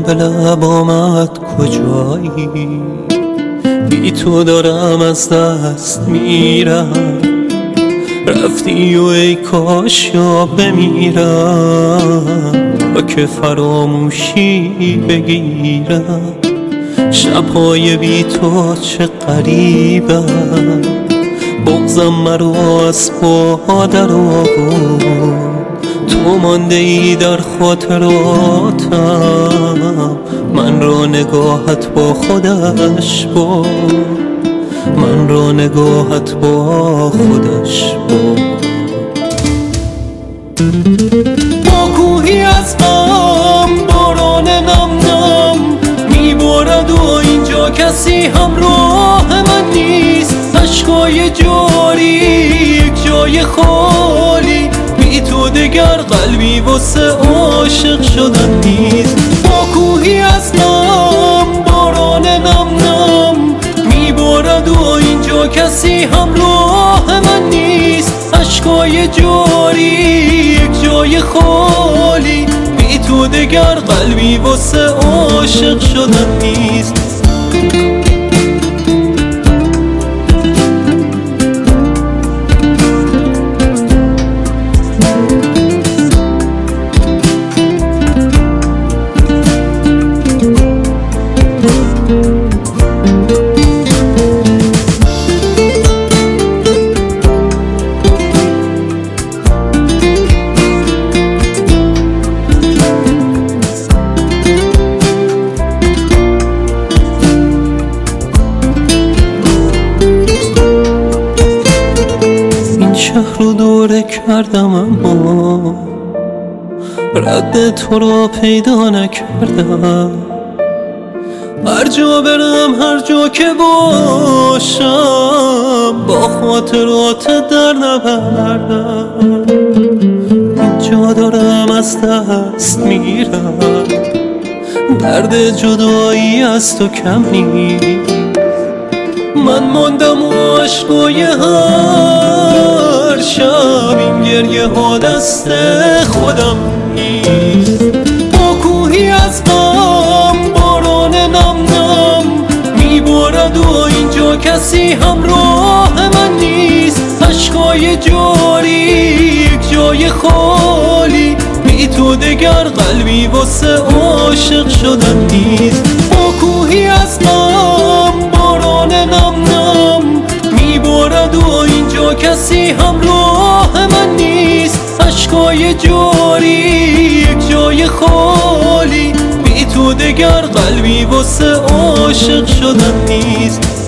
به لب آمد کجایی، بی تو دارم از دست میرم. رفتی و ای کاش یا بمیرم تا که فراموشی بگیرم. شبهای بی تو چه غریبم، بغضم مرا از پا در آورد. تو مانده ای در خاطراتم، من را نگاهت با خودش برد، من را نگاهت با خودش برد. با کوهی از غم باران نم نم میبارد و اینجا کسی همراه من نیست. اشکای جاری یک جای خالی، بی تو دگر قلبی واسه عاشق شدن نیست. با کوهی از غم باران نم نم میبارد و اینجا کسی همراه من نیست. اشکای جاری یک جای خالی، بی تو دگر قلبی واسه عاشق شدن نیست. شهر رو دوره کردم اما رد تو را پیدا نکردم. هر جا برم هر جا که باشم با خاطرات در نبردم. اینجا دارم از دست میرم، درد جدایی از تو کم نیست. من ماندم و عشقای هر شب این گریه ها دست خودم نیست. با کوهی از غم باران نم نم میبارد و اینجا کسی همراه من نیست. اشکای جاری یک جای خالی، بی تو دگر قلبی واسه عاشق شدن نیست. با کوهی از غم باران نم نم میبارد و اینجا کسی همراه من نیست. اشکای جاری یک جای خالی، بی تو دگر قلبی واسه عاشق شدن نیست.